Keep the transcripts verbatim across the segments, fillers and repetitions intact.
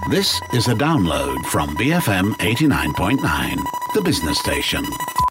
This is a download from B F M eighty-nine point nine, the business station.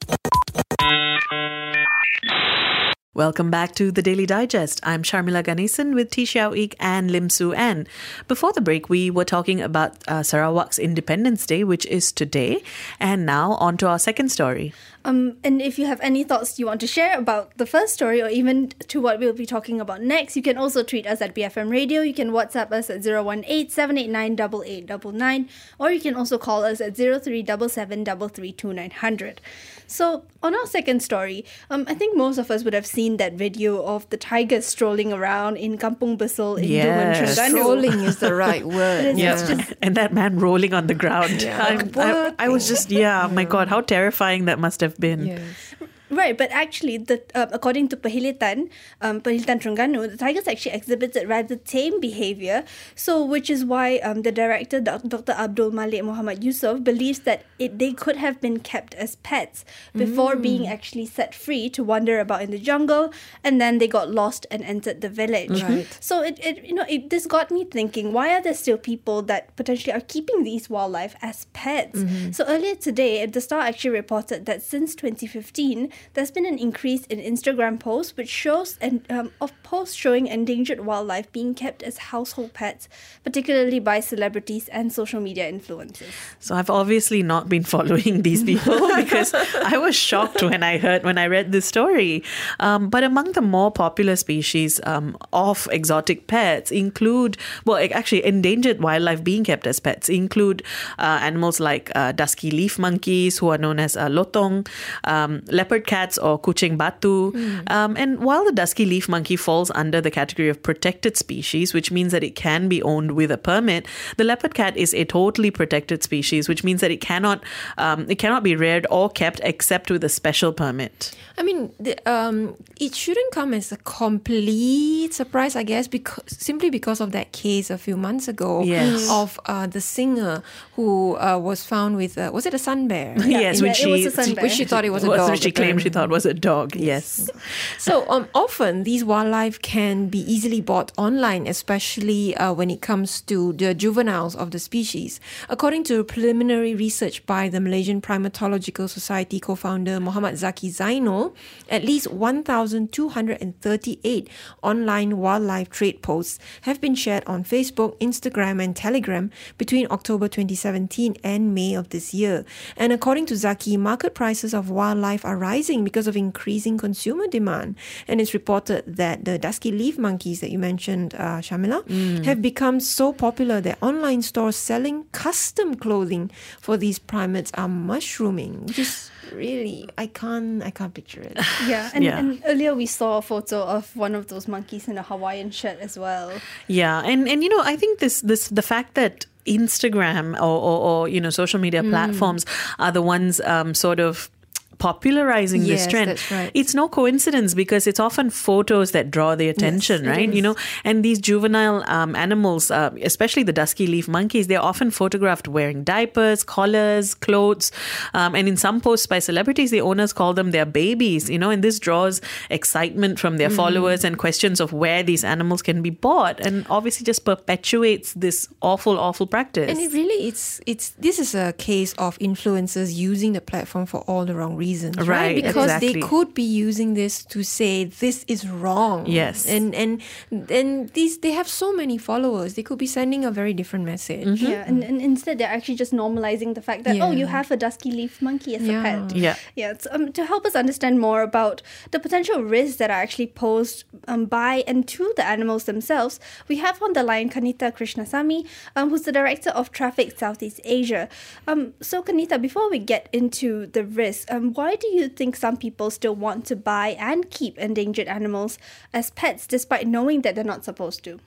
Welcome back to the Daily Digest. I'm Sharmila Ganesan with T. Xiao Ik and Lim Su An. Before the break, we were talking about uh, Sarawak's Independence Day, which is today. And now on to our second story. Um, and if you have any thoughts you want to share about the first story or even to what we'll be talking about next, you can also tweet us at B F M Radio. You can WhatsApp us at zero one eight, seven eight nine, eight eight nine nine, or you can also call us at zero three seven seven three three two nine zero zero. So on our second story, um, I think most of us would have seen that video of the tigers strolling around in Kampung Besol in Yes. Duman, Terengganu. Strolling is the right word. It is, Yeah. it's just- And that man rolling on the ground. Yeah. I'm- I, I was just, yeah, my God, how terrifying that must have been. Yes. Right, but actually, the uh, according to Perkhidmatan, um, Perkhidmatan Terengganu, the tigers actually exhibited rather tame behaviour. So, which is why um, the director, Doctor Abdul Malik Muhammad Yusof, believes that it they could have been kept as pets before mm. being actually set free to wander about in the jungle, and then they got lost and entered the village. Right. So, it, it you know it, this got me thinking: why are there still people that potentially are keeping these wildlife as pets? Mm-hmm. So earlier today, the Star actually reported that since twenty fifteen. There's been an increase in Instagram posts which shows and um, of posts showing endangered wildlife being kept as household pets, particularly by celebrities and social media influencers. So I've obviously not been following these people because I was shocked when I heard when I read this story. Um, but among the more popular species um, of exotic pets include, well, actually endangered wildlife being kept as pets include uh, animals like uh, dusky leaf monkeys, who are known as uh, lotong, um, leopard cats or kucing batu. Mm. Um, and while the dusky leaf monkey falls under the category of protected species, which means that it can be owned with a permit, the leopard cat is a totally protected species, which means that it cannot um, it cannot be reared or kept except with a special permit. I mean, the, um, it shouldn't come as a complete surprise, I guess, because simply because of that case a few months ago Yes. of uh, the singer who uh, was found with, uh, was it a sun bear? Yes, yeah, which it she, was a sun bear. Which she thought it was a was dog. which she claimed she thought was a dog. Yes. So um, often these wildlife can be easily bought online, especially uh, when it comes to the juveniles of the species. According to preliminary research by the Malaysian Primatological Society co-founder Muhammad Zaki Zainul, at least one thousand two hundred thirty-eight online wildlife trade posts have been shared on Facebook, Instagram and Telegram between October twenty seventeen and May of this year. And according to Zaki, market prices of wildlife are rising because of increasing consumer demand. And it's reported that the dusky leaf monkeys that you mentioned, uh, Shamila, mm. have become so popular that online stores selling custom clothing for these primates are mushrooming. Which is really, I can't, I can't picture it. Yeah, and, Yeah. and earlier we saw a photo of one of those monkeys in a Hawaiian shirt as well. Yeah, and and you know, I think this this the fact that Instagram or, or, or you know social media mm. platforms are the ones um, sort of popularizing Yes, this trend. that's right. It's no coincidence because it's often photos that draw the attention, Yes, it right? is. You know, and these juvenile um, animals, uh, especially the dusky leaf monkeys, they're often photographed wearing diapers, collars, clothes, um, and in some posts by celebrities, the owners call them their babies. You know, and this draws excitement from their mm. followers and questions of where these animals can be bought, and obviously just perpetuates this awful, awful practice. And it really, it's it's this is a case of influencers using the platform for all the wrong reasons. Reasons, right? Right, Because exactly. they could be using this to say this is wrong. Yes. And and and these they have so many followers. They could be sending a very different message. Mm-hmm. Yeah, and, and instead they're actually just normalizing the fact that, Yeah. oh, you have a dusky leaf monkey as Yeah. a pet. Yeah. Yeah, it's, um, to help us understand more about the potential risks that are actually posed um, by and to the animals themselves, we have on the line Kanita Krishnasamy, um, who's the Director of Traffic Southeast Asia. Um, so, Kanita, before we get into the risks, um, why do you think some people still want to buy and keep endangered animals as pets despite knowing that they're not supposed to?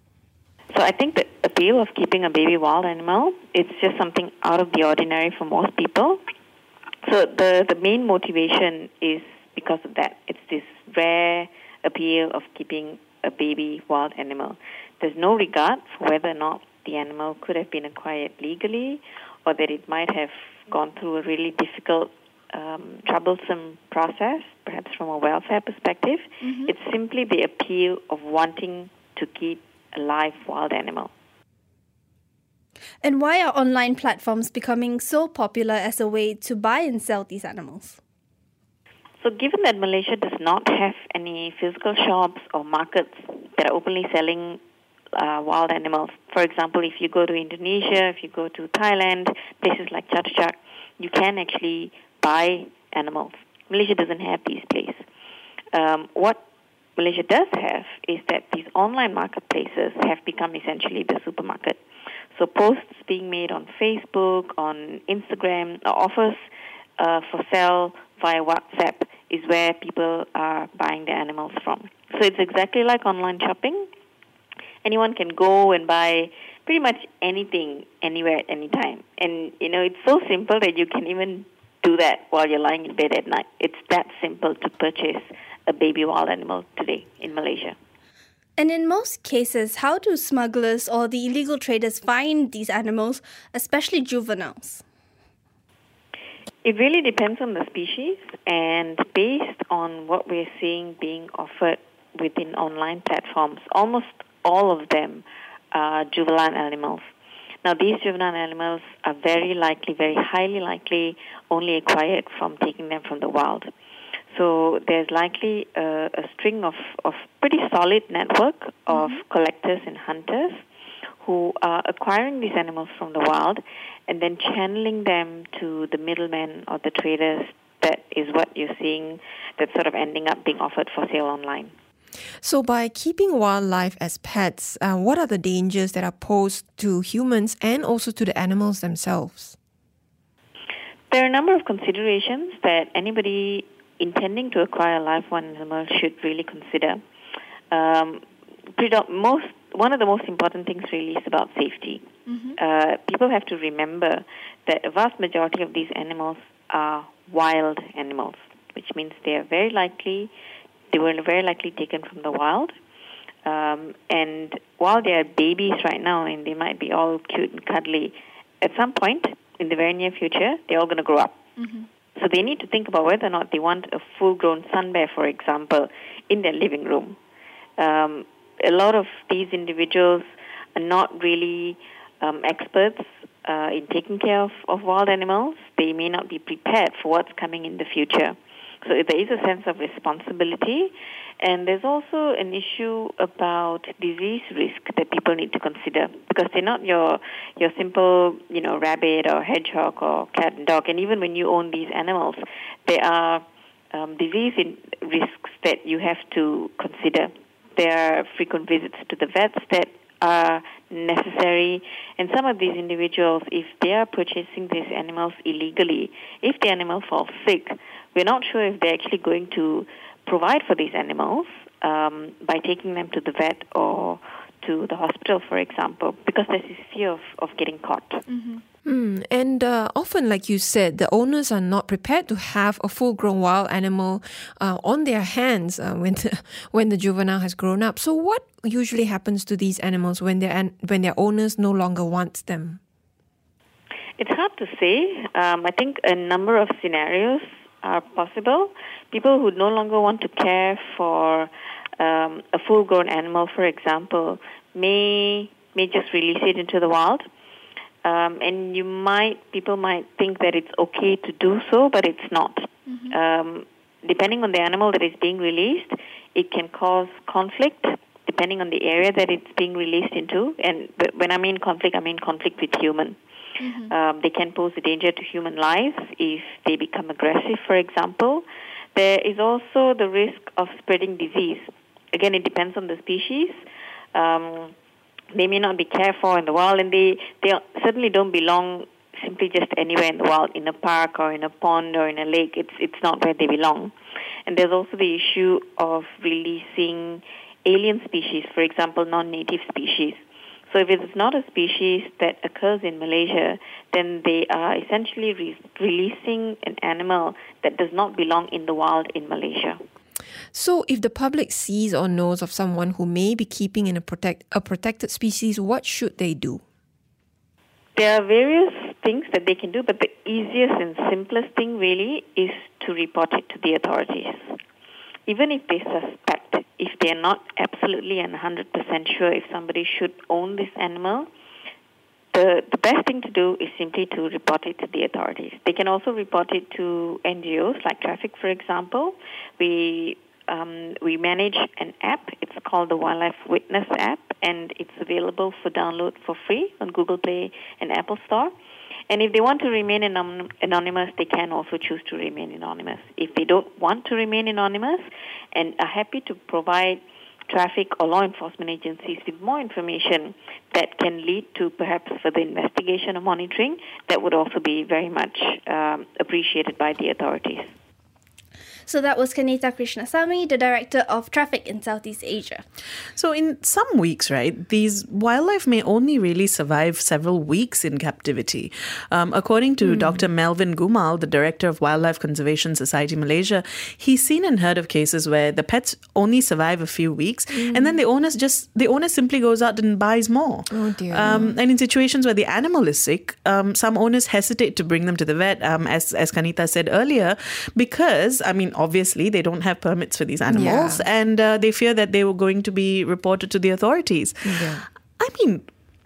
So I think the appeal of keeping a baby wild animal, it's just something out of the ordinary for most people. So the, the main motivation is because of that. It's this rare appeal of keeping a baby wild animal. There's no regard for whether or not the animal could have been acquired legally or that it might have gone through a really difficult Um, troublesome process, perhaps from a welfare perspective. Mm-hmm. It's simply the appeal of wanting to keep a live wild animal. And why are online platforms becoming so popular as a way to buy and sell these animals? So given that Malaysia does not have any physical shops or markets that are openly selling uh, wild animals, for example, if you go to Indonesia, if you go to Thailand, places like Chatuchak, you can actually buy animals. Malaysia doesn't have these places. Um, what Malaysia does have is that these online marketplaces have become essentially the supermarket. So posts being made on Facebook, on Instagram, or offers uh, for sale via WhatsApp is where people are buying their animals from. So it's exactly like online shopping. Anyone can go and buy pretty much anything, anywhere, at any time. And, you know, it's so simple that you can even do that while you're lying in bed at night. It's that simple to purchase a baby wild animal today in Malaysia. And in most cases, how do smugglers or the illegal traders find these animals, especially juveniles? It really depends on the species, and based on what we're seeing being offered within online platforms, almost all of them are juvenile animals. Now, these juvenile animals are very likely, very highly likely, only acquired from taking them from the wild. So there's likely a, a string of, of pretty solid network of mm-hmm. collectors and hunters who are acquiring these animals from the wild and then channeling them to the middlemen or the traders. That is what you're seeing that's sort of ending up being offered for sale online. So by keeping wildlife as pets, uh, what are the dangers that are posed to humans and also to the animals themselves? There are a number of considerations that anybody intending to acquire a live wild animal should really consider. Um, most One of the most important things really is about safety. Mm-hmm. Uh, people have to remember that a vast majority of these animals are wild animals, which means they are very likely, they were very likely taken from the wild. Um, and while they are babies right now and they might be all cute and cuddly, at some point in the very near future, they're all going to grow up. Mm-hmm. So they need to think about whether or not they want a full-grown sun bear, for example, in their living room. Um, a lot of these individuals are not really um, experts uh, in taking care of, of wild animals. They may not be prepared for what's coming in the future. So there is a sense of responsibility, and there's also an issue about disease risk that people need to consider, because they're not your your simple, you know, rabbit or hedgehog or cat and dog. And even when you own these animals, there are um, disease in risks that you have to consider. There are frequent visits to the vets that are necessary, and some of these individuals, if they are purchasing these animals illegally, if the animal falls sick, we're not sure if they're actually going to provide for these animals um, by taking them to the vet or to the hospital, for example, because there's this fear of, of getting caught. Mm-hmm. Mm, and uh, often, like you said, the owners are not prepared to have a full-grown wild animal uh, on their hands uh, when the, when the juvenile has grown up. So what usually happens to these animals when their, when their owners no longer want them? It's hard to say. Um, I think a number of scenarios are possible. People who no longer want to care for um, a full-grown animal, for example, may may just release it into the wild. Um, and you might, people might think that it's okay to do so, but it's not. Mm-hmm. Um, depending on the animal that is being released, it can cause conflict, depending on the area that it's being released into. And when I mean conflict, I mean conflict with human. Mm-hmm. Um, they can pose a danger to human lives if they become aggressive, for example. There is also the risk of spreading disease. Again, it depends on the species. Um, They may not be cared for in the wild, and they, they certainly don't belong simply just anywhere in the wild, in a park or in a pond or in a lake. It's it's not where they belong. And there's also the issue of releasing alien species, for example, non-native species. So if it's not a species that occurs in Malaysia, then they are essentially re- releasing an animal that does not belong in the wild in Malaysia. So if the public sees or knows of someone who may be keeping in a protect a protected species, what should they do? There are various things that they can do, but the easiest and simplest thing really is to report it to the authorities. Even if they suspect, if they're not not absolutely and one hundred percent sure if somebody should own this animal, the the, the best thing to do is simply to report it to the authorities. They can also report it to N G Os like Traffic, for example. We um, we manage an app. It's called the Wildlife Witness app, and it's available for download for free on Google Play and Apple Store. And if they want to remain anon- anonymous, they can also choose to remain anonymous. If they don't want to remain anonymous and are happy to provide traffic or law enforcement agencies with more information that can lead to perhaps further investigation or monitoring, that would also be very much um, appreciated by the authorities. So that was Kanita Krishnasamy, the Director of Traffic in Southeast Asia. So in some weeks, right, these wildlife may only really survive several weeks in captivity. Um, according to mm. Doctor Melvin Gumal, the Director of Wildlife Conservation Society Malaysia, he's seen and heard of cases where the pets only survive a few weeks mm. and then the owners just the owner simply goes out and buys more. Oh dear. Um, and in situations where the animal is sick, um, some owners hesitate to bring them to the vet, um, as, as Kanita said earlier, because, I mean, obviously they don't have permits for these animals, yeah. and uh, they fear that they were going to be reported to the authorities. Yeah. I mean,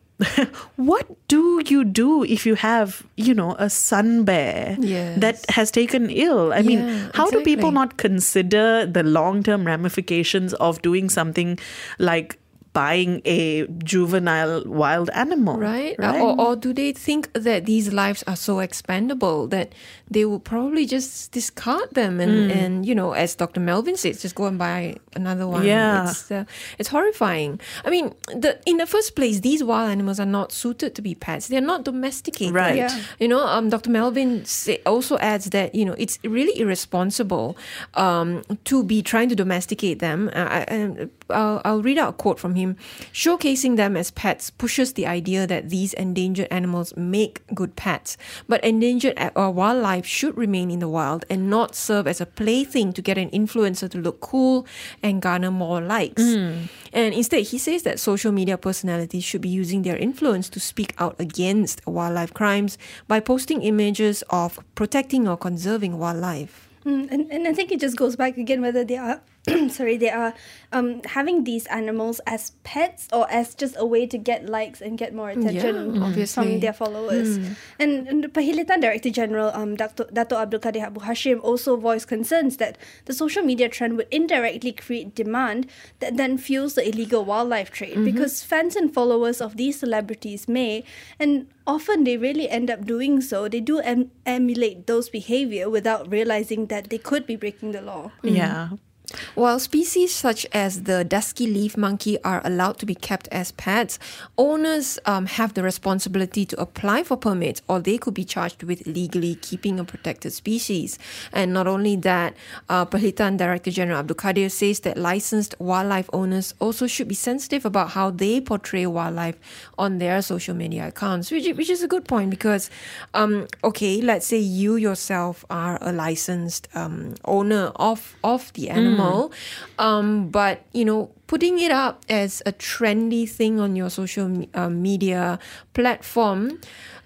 what do you do if you have, you know, a sun bear yes. that has taken ill? I yeah, mean, how exactly. do people not consider the long-term ramifications of doing something like buying a juvenile wild animal? Right? right? Or, or do they think that these lives are so expendable that they will probably just discard them and, mm. and you know, as Doctor Melvin says, just go and buy another one. Yeah. It's, uh, it's horrifying. I mean, the in the first place, these wild animals are not suited to be pets. They're not domesticated. Right. Yeah. You know, um, Doctor Melvin say, also adds that, you know, it's really irresponsible um, to be trying to domesticate them. Uh, I, I'll, I'll read out a quote from him. Showcasing them as pets pushes the idea that these endangered animals make good pets. But endangered uh, wildlife should remain in the wild and not serve as a plaything to get an influencer to look cool and garner more likes. Mm. And instead, he says that social media personalities should be using their influence to speak out against wildlife crimes by posting images of protecting or conserving wildlife. Mm, and, and I think it just goes back again whether they are sorry, they are um, having these animals as pets or as just a way to get likes and get more attention yeah, obviously. from their followers. Mm. And, and the Perkhidmatan Director General, um, Dato Abdul Kadir Abu Hashim, also voiced concerns that the social media trend would indirectly create demand that then fuels the illegal wildlife trade, mm-hmm. because fans and followers of these celebrities may, and often they really end up doing so, they do em- emulate those behavior without realizing that they could be breaking the law. Mm. Yeah. While species such as the dusky leaf monkey are allowed to be kept as pets, owners um, have the responsibility to apply for permits, or they could be charged with illegally keeping a protected species. And not only that, uh, Perkhidmatan Director General Abdul Kadir says that licensed wildlife owners also should be sensitive about how they portray wildlife on their social media accounts, which, which is a good point because, um, okay, let's say you yourself are a licensed um, owner of, of the animal. Mm. Um, but, you know, putting it up as a trendy thing on your social uh, media platform,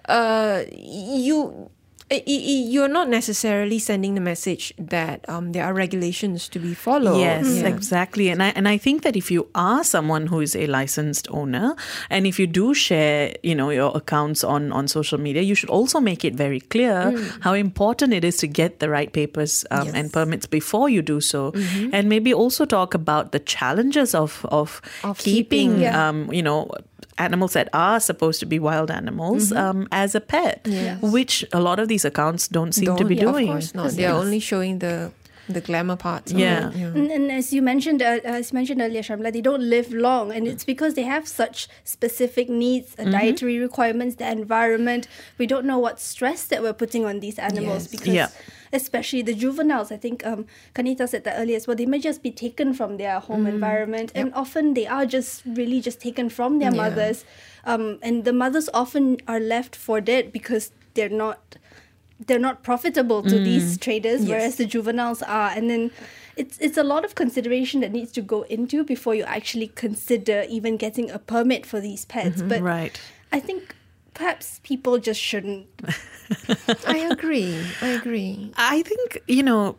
uh, you... you're not necessarily sending the message that um, there are regulations to be followed. Yes, yeah. exactly. And I and I think that if you are someone who is a licensed owner, and if you do share, you know, your accounts on, on social media, you should also make it very clear mm. how important it is to get the right papers um, yes. and permits before you do so. Mm-hmm. And maybe also talk about the challenges of, of, of keeping, keeping yeah. um, you know, animals that are supposed to be wild animals mm-hmm. um, as a pet, yes. which a lot of these accounts don't seem don't, to be yeah, doing. Of course not. They're yes. only showing the the glamour parts. Yeah. yeah. And, and as you mentioned, uh, as mentioned earlier, Shamla, they don't live long, and it's because they have such specific needs, uh, mm-hmm. dietary requirements, the environment. We don't know what stress that we're putting on these animals Yes. because, Yeah. especially the juveniles, I think um, Kanita said that earlier as well. They may just be taken from their home Mm. environment, Yep. and often they are just really just taken from their Yeah. mothers, um, and the mothers often are left for dead because they're not. They're not profitable to mm. these traders, Yes. whereas the juveniles are. And then it's it's a lot of consideration that needs to go into before you actually consider even getting a permit for these pets. Mm-hmm. But Right. I think perhaps people just shouldn't. I agree. I agree. I think, you know,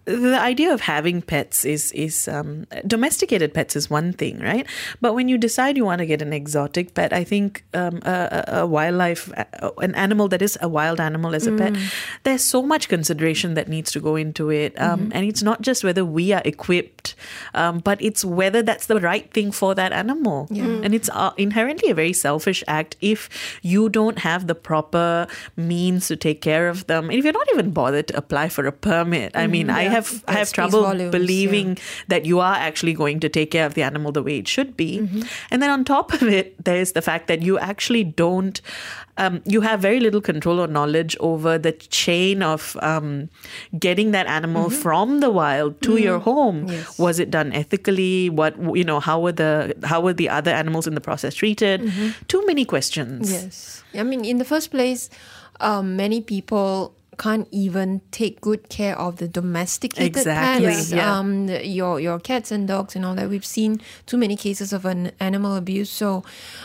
the idea of having pets is is um, domesticated pets is one thing, right? But when you decide you want to get an exotic pet, I think um, a, a wildlife, an animal that is a wild animal as a mm. pet, there's so much consideration that needs to go into it, um, mm-hmm. and it's not just whether we are equipped, um, but it's whether that's the right thing for that animal. Yeah. And it's uh, inherently a very selfish act if you don't have the proper means to take care of them. And if you're not even bothered to apply for a permit, I mean, mm-hmm. I have I have trouble volumes, believing yeah. that you are actually going to take care of the animal the way it should be. Mm-hmm. And then on top of it, there's the fact that you actually don't, um, you have very little control or knowledge over the chain of um, getting that animal mm-hmm. from the wild to mm-hmm. your home. Yes. Was it done ethically? What, you know, how were the how were the other animals in the process treated? Mm-hmm. Too many questions. Yes. I mean, in the first place, um, many people can't even take good care of the domesticated exactly. pets, yeah. um, the, your your cats and dogs and all that. We've seen too many cases of an animal abuse. So,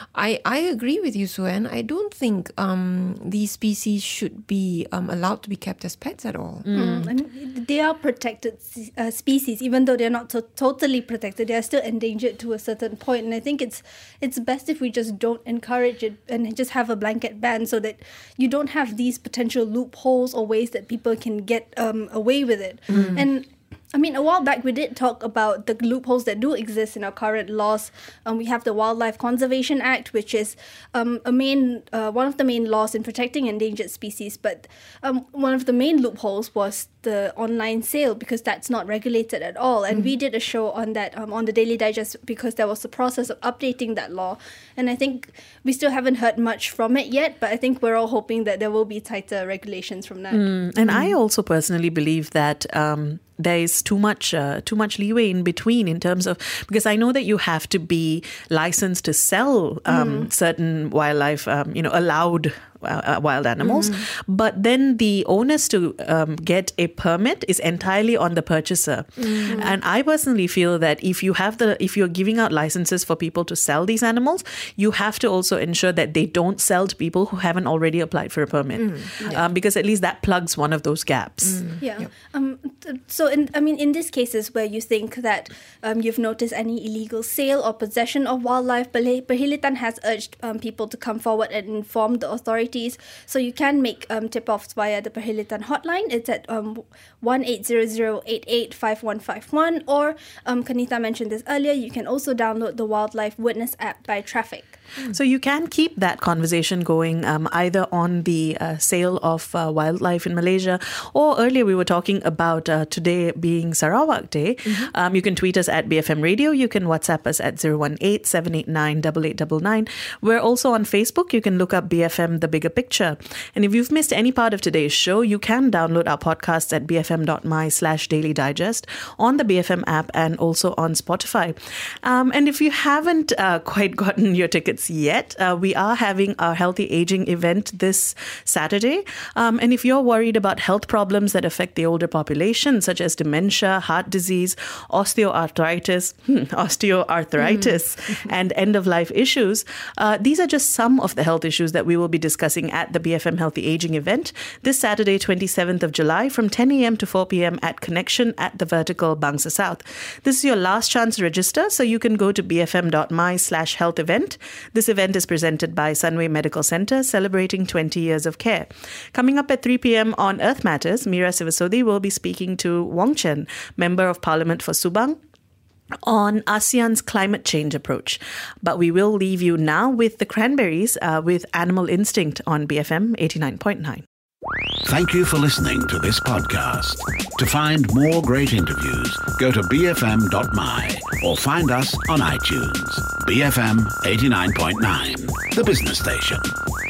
I I agree with you, Suen. I don't think um, these species should be um, allowed to be kept as pets at all. Mm. Mm. And they are protected uh, species, even though they're not to- totally protected. They are still endangered to a certain point. And I think it's it's best if we just don't encourage it and just have a blanket ban, so that you don't have these potential loopholes or ways that people can get um, away with it. Mm. And I mean, a while back we did talk about the loopholes that do exist in our current laws. Um, we have the Wildlife Conservation Act, which is um, a main uh, one of the main laws in protecting endangered species. But um, one of the main loopholes was the online sale, because that's not regulated at all. And mm. we did a show on that um, on the Daily Digest, because there was the process of updating that law. And I think we still haven't heard much from it yet, but I think we're all hoping that there will be tighter regulations from that. Mm. And mm. I also personally believe that Um, there is too much uh, too much leeway in between, in terms of, because I know that you have to be licensed to sell um, mm. certain wildlife, um, you know, allowed uh, wild animals, mm. but then the onus to um, get a permit is entirely on the purchaser. Mm. And I personally feel that if you have the if you're giving out licenses for people to sell these animals, you have to also ensure that they don't sell to people who haven't already applied for a permit, mm. yeah. um, because at least that plugs one of those gaps. Mm. Yeah. Yep. Um. So, in, I mean, in these cases where you think that um, you've noticed any illegal sale or possession of wildlife, Perhilitan has urged um, people to come forward and inform the authorities. So you can make um, tip-offs via the Perhilitan hotline. It's at um, one eight zero zero eight eight five one five one. Or, um, Kanita mentioned this earlier, you can also download the Wildlife Witness app by Traffic. So you can keep that conversation going um, either on the uh, sale of uh, wildlife in Malaysia, or earlier we were talking about uh, today being Sarawak Day. Mm-hmm. Um, you can tweet us at B F M Radio. You can WhatsApp us at zero one eight seven eight nine eight eight nine nine. We're also on Facebook. You can look up B F M The Bigger Picture. And if you've missed any part of today's show, you can download our podcasts at bfm.my slash daily digest on the B F M app and also on Spotify. Um, and if you haven't uh, quite gotten your tickets yet, uh, we are having our Healthy Aging event this Saturday. Um, and if you're worried about health problems that affect the older population, such as dementia, heart disease, osteoarthritis, hmm, osteoarthritis, mm. and end-of-life issues, uh, these are just some of the health issues that we will be discussing at the B F M Healthy Aging event this Saturday, twenty-seventh of July, from ten a.m. to four p.m. at Connection at the Vertical, Bangsa South. This is your last chance to register, so you can go to bfm.my slash health event. This event is presented by Sunway Medical Centre, celebrating twenty years of care. Coming up at three p.m. on Earth Matters, Mira Sivasodi will be speaking to Wong Chen, Member of Parliament for Subang, on ASEAN's climate change approach. But we will leave you now with the Cranberries uh, with Animal Instinct on B F M eighty-nine point nine. Thank you for listening to this podcast. To find more great interviews, go to b f m dot my or find us on iTunes. B F M eighty-nine point nine, the business station.